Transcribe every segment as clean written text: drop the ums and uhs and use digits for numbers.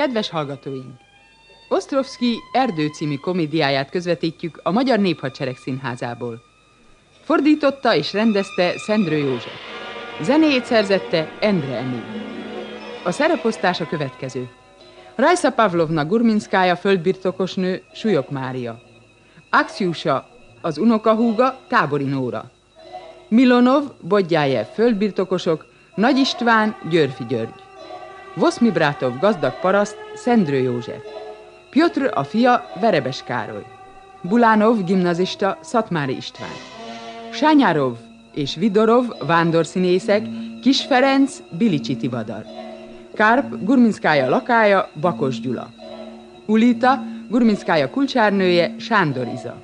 Kedves hallgatóink! Ostrovszky Erdő című komédiáját közvetítjük a Magyar Néphadsereg Színházából. Fordította és rendezte Szendrő József. Zenéjét szerzette Endre Emil. A szereposztás a következő. Rajsa Pavlovna Gurminszkája földbirtokosnő, Súlyog Mária. Aksjusa, az unokahúga, Tábori Nóra. Milonov, Bodjájev földbirtokosok, Nagy István, Györfi György. Voszmibrátov gazdag paraszt, Szendrő József. Pjotr a fia, Verebes Károly. Bulánov gimnazista, Szatmári István. Sányárov és Vidorov vándorszínészek, Kis Ferenc, Bilicsi Tivadar. Kárp, Gurminszkája lakája, Bakos Gyula. Ulita, Gurminszkája kulcsárnője, Sándor Iza.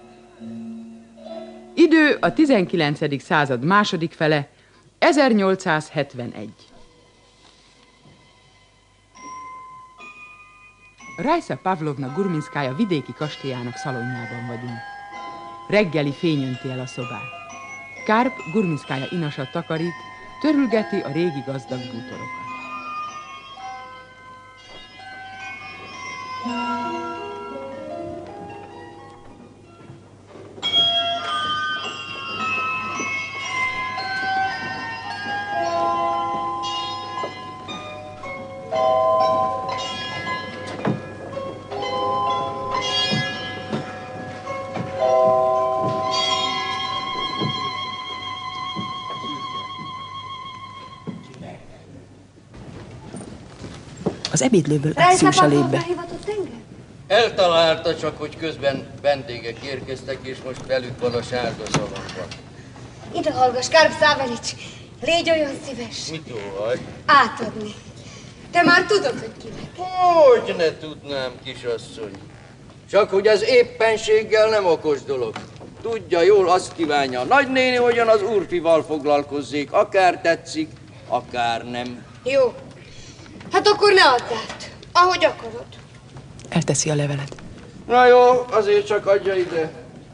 Idő a 19. század második fele, 1871. Rajsa Pavlovna Gurminszkája vidéki kastélyának szalonjában vagyunk. Reggeli fény önti el a szobát. Kárp Gurminszkája inasat takarít, törülgeti a régi gazdag bútorokat. Az ebédlőből Aksjusa lép be. Eltalálta, csak hogy közben vendégek érkeztek, és most velük van a sárga szalonban. Ide hallgass, Kárp Szávelics, légy olyan szíves. Mit óhaj? Átadni. Te már tudod, hogy kinek. Hogy ne tudnám, kisasszony. Csak hogy ez éppenséggel nem okos dolog. Tudja jól, azt kívánja a nagynéni, hogyan az úrfival foglalkozzék. Akár tetszik, akár nem. Jó. Hát akkor ne add át, ahogy akarod. Elteszi a levelet. Na jó, azért csak adja ide.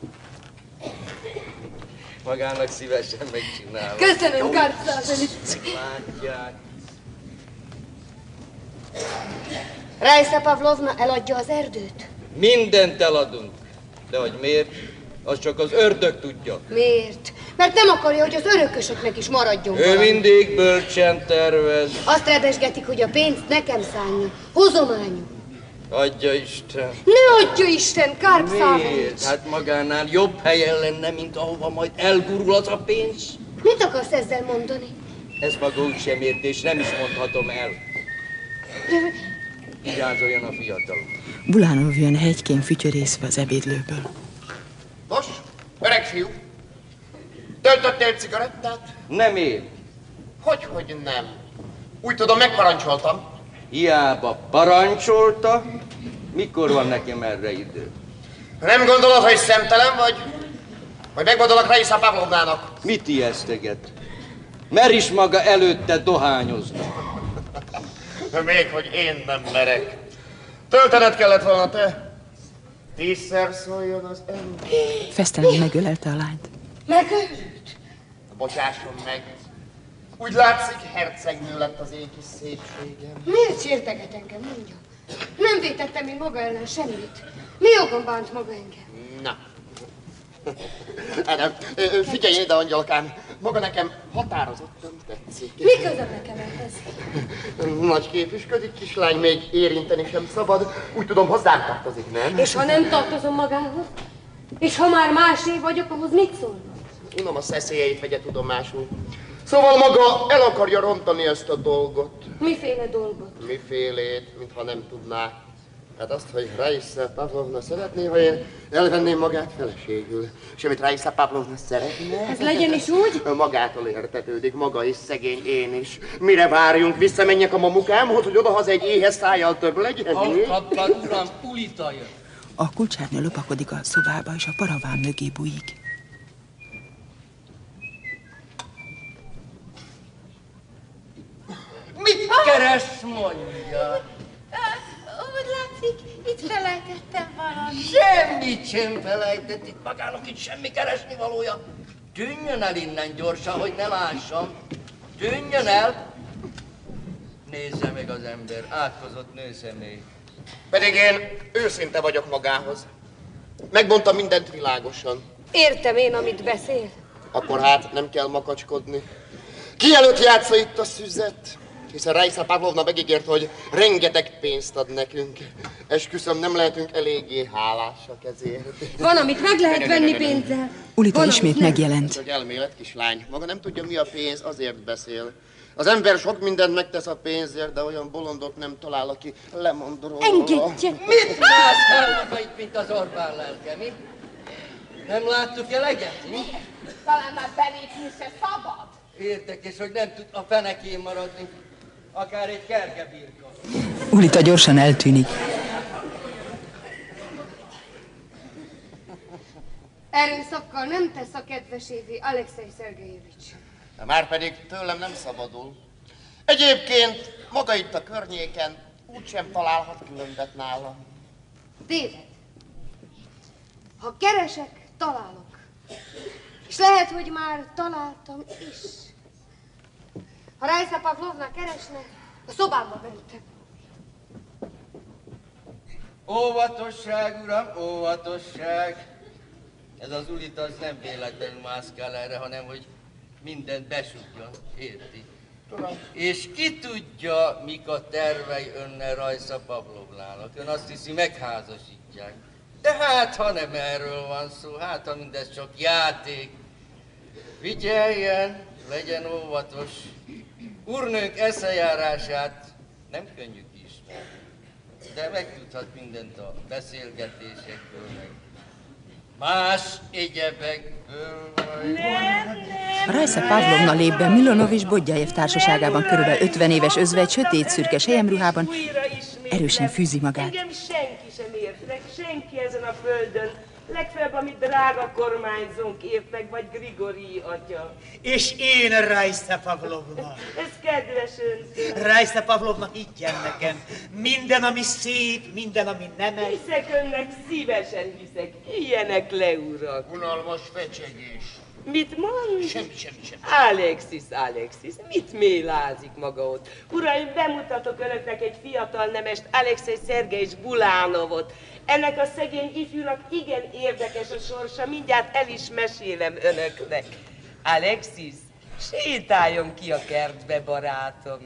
Magának szívesen megcsinálom. Köszönöm, Kárp Szávelics. Látják. Rajsa Pavlovna eladja az erdőt? Mindent eladunk. De hogy miért? Az csak az ördög tudja. Miért? Mert nem akarja, hogy az örökösöknek is maradjon Ő valami. mindig bölcsen tervez. Azt rebesgetik, hogy a pénzt nekem szánja. Hozományú. Adja Isten. Ne adja Isten, Kárp Szávelics. Miért? Hát magánál jobb helyen lenne, mint ahova majd elgurul az a pénz. Mit akarsz ezzel mondani? Ez maga úgy sem ért, és nem is mondhatom el. Vigyázzoljon a fiatal. Bulánov jön hegykén fütyörészve az ebédlőből. Nos, öreg fiú, töltöttél cigarettát? Nem én. Hogy nem? Úgy tudom, megparancsoltam. Hiába parancsolta, mikor van nekem erre idő? Nem gondolod, hogy szemtelen vagy? Vagy megmondolok Rajsa Pavlovnának? Mit ijeszteget? Mer is maga előtte dohányozni. Még hogy én nem merek. Töltened kellett volna te. 10-szer szóljon az ember. Fesztelenül megölelte a lányt. Megölt? Bocsásson meg. Úgy látszik, hercegnő lett az én kis szépségem. Miért sérteget engem, mondja? Nem vétettem én maga ellen semmit. Mi jogom bánt maga engem? Na. Nem. Figyelj ide, angyalkám. Maga nekem határozottan tetszik. Mi közöm nekem ehhez? Nagy képüsködik, kislány, még érinteni sem szabad. Úgy tudom, hozzám tartozik, nem? És ha nem tartozom magához? És ha már másé vagyok, ahhoz mit szólnak? Unom a szeszélyeit vegye tudomásul. Szóval maga el akarja rontani ezt a dolgot. Miféle dolgot? Mifélét, mintha nem tudná. Hát azt, hogy Rajsa Pavlovna szeretné, ha én elvenném magát feleségül. És amit Rajsa Pavlovna szeretne... Ez legyen is úgy? Magától értetődik, maga is szegény, én is. Mire várjunk? Visszamenjek a mamukámhoz, hogy odahaza egy éhes szájjal több legyen? Hallgatlan, uram, Ulita jön. A kulcsárnő lopakodik a szobába, és a paraván mögé bújik. Mit keres, mondja? Úgy látszik, itt felejtettem valamit. Semmit sem felejtett, itt magának itt semmi keresni valója. Tűnjön el innen gyorsan, hogy ne lássam. Tűnjön el! Nézze meg az ember, átkozott nőszemély. Pedig én őszinte vagyok magához. Megmondtam mindent világosan. Értem én, amit beszél. Akkor hát nem kell makacskodni. Ki előtt játsza itt a szüzet? Hiszen Raisa Pavlovna megígért, hogy rengeteg pénzt ad nekünk. Esküszöm, nem lehetünk eléggé hálásak ezért. Van, amit meg lehet venni pénzzel. Ulita Van, ismét amit nem. megjelent. Ez egy elmélet, kislány. Maga nem tudja, mi a pénz, azért beszél. Az ember sok mindent megtesz a pénzért, de olyan bolondot nem talál, aki lemond róla. Engedje! Mit mászkálnak itt, mint az Orbán lelke, mi? Nem láttuk eleget, mi? Talán már belépni se szabad. Érdekes, hogy nem tud a fenekén maradni. Akár egy kergebirka. Ulita gyorsan eltűnik. Erőszakkal nem tesz a kedvesévé, Alexei Szergejevics. Márpedig tőlem nem szabadul. Egyébként maga itt a környéken úgysem találhat különbet nálam. Téved. Ha keresek, találok. És lehet, hogy már találtam is. Ha Raisa Pavlovna keresne, a szobámba mentem. Óvatosság, uram, óvatosság. Ez az Ulita az nem véletlenül mászkál erre, hanem hogy mindent besugjon, érti? Tudom. És ki tudja, mik a tervei önnel Raisa Pavlovnának. Ön azt hiszi, megházasítják. De hát, ha nem erről van szó, hát, ha mindez csak játék. Figyeljen, legyen óvatos. Úrnőnk eszejárását nem könnyű kiismerni, de megtudhat mindent a beszélgetésekből, meg más egyebekből. Raisa Pavlovna lép be Milonov és Bodjajev társaságában körülbelül 50 éves özvegy, sötét szürke selyemruhában, erősen fűzi magát. Engem senki sem ért meg, senki ezen a földön. Legfeljebb, amit drága kormányzónk ért meg, vagy Grigori atya. És én, Raisa Pavlovna. Ez kedves öntől. Raisa Pavlovna, higgyen nekem, minden, ami szép, minden, ami nemes. Hiszek önnek, szívesen hiszek. Ilyenek le, urak. Unalmas fecsegés. Mit mond? Semmi. Alexis, mit mélázik maga ott? Uraim, bemutatok önöknek egy fiatal nemest, Alexei Szergejevics Bulánovot. Ennek a szegény ifjúnak igen érdekes a sorsa, mindjárt el is mesélem önöknek. Alexis, sétáljon ki a kertbe, barátom.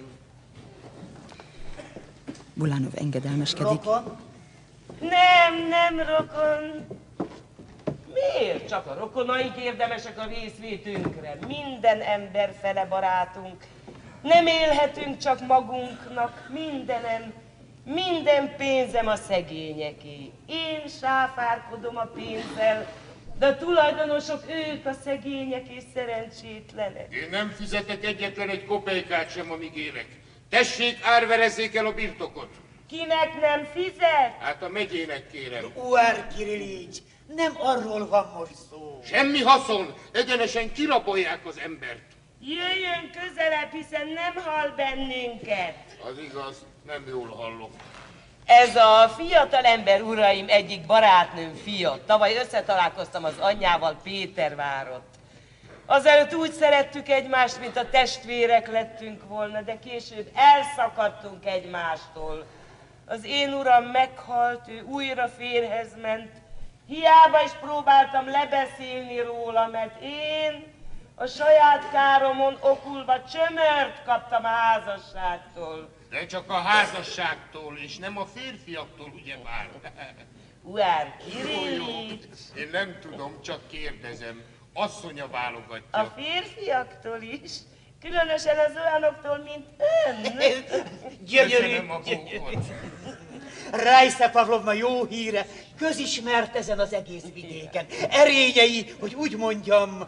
Bulánov engedelmeskedik. Rokon? Nem rokon. Miért? Csak a rokonaink érdemesek a részvétünkre. Minden ember fele barátunk. Nem élhetünk csak magunknak, minden pénzem a szegényeké. Én sáfárkodom a pénzzel, de a tulajdonosok ők a szegények és szerencsétlenek. Én nem fizetek egyetlen egy kopejkát sem, amíg élek. Tessék, árverezzék el a birtokot. Kinek nem fizet? Hát a megyének kérem. Uár Kirilics, nem arról van most szó. Semmi haszon, egyenesen kirabolják az embert. Jöjjön közelebb, hiszen nem hall bennünket. Az igaz, nem jól hallok. Ez a fiatal ember, uraim, egyik barátnőm fia. Tavaly összetalálkoztam az anyjával Pétervárott. Azelőtt úgy szerettük egymást, mint a testvérek lettünk volna, de később elszakadtunk egymástól. Az én uram meghalt, ő újra férjhez ment. Hiába is próbáltam lebeszélni róla, mert én a saját káromon okulva csömört kaptam a házasságtól. De csak a házasságtól, és nem a férfiaktól, ugyebár. Uár Kirilics. Én nem tudom, csak kérdezem. Asszonya válogatja. A férfiaktól is, különösen az olyanoktól, mint ön. Gyönyörű. Köszönöm a bókot. Raisa Pavlovna jó híre, közismert ezen az egész vidéken. Erényei, hogy úgy mondjam,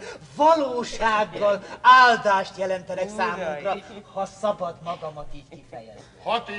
valósággal áldást jelentenek számunkra, ha szabad magamat így kifejezni. 6